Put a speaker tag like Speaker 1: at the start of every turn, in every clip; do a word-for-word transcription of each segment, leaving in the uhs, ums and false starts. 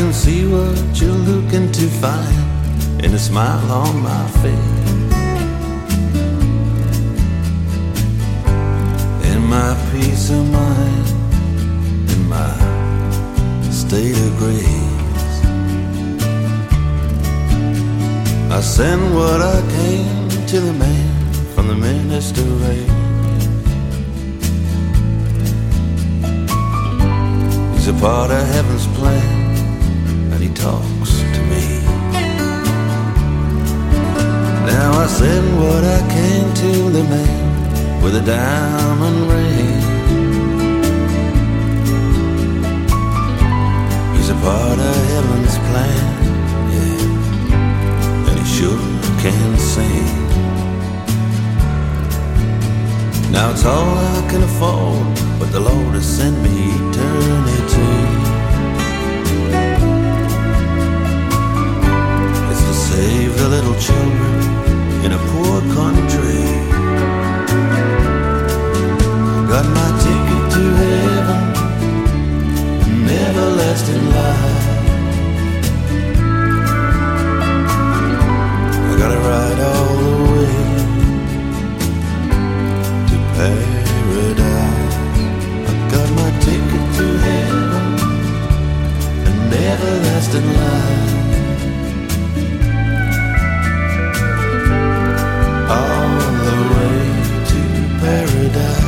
Speaker 1: can see what you're looking to find in a smile on my face, in my peace of mind, in my state of grace. I send what I came to the man from the minister race. He's a part of heaven's plan, and he talks to me. Now I send what I came to the man with a diamond ring. He's a part of heaven's plan, yeah, and he sure can sing. Now it's all I can afford, but the Lord has sent me eternity. It's to save the little children in a poor country. Got my ticket to heaven, an everlasting life. I gotta ride all the way to paradise. I got my ticket to heaven, an everlasting life. All the way to paradise.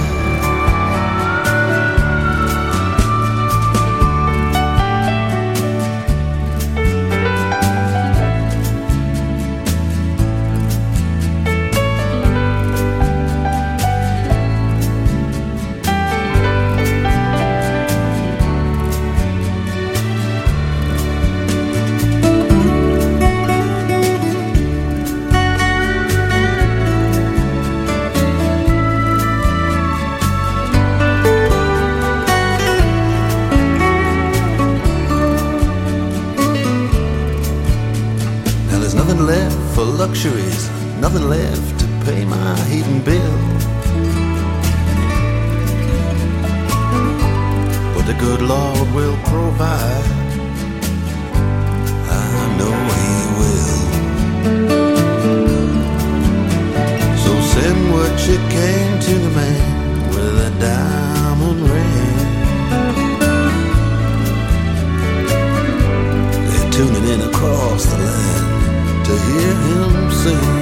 Speaker 1: Nothing left for luxuries, nothing left to pay my heating bill. But the good Lord will provide, I know He will. So send what you came to the man with a diamond ring. They're tuning in across the land to hear him sing.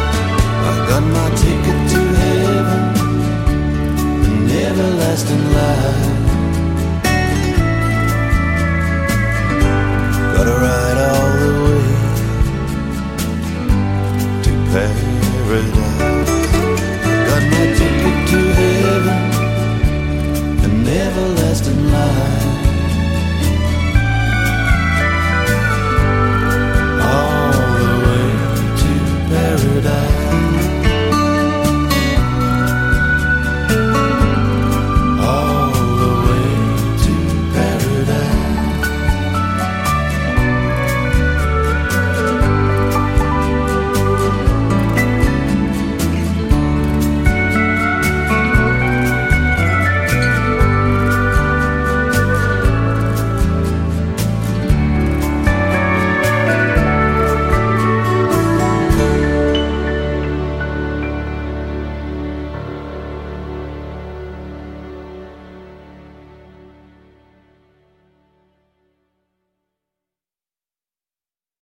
Speaker 1: I got my ticket to heaven, an everlasting life.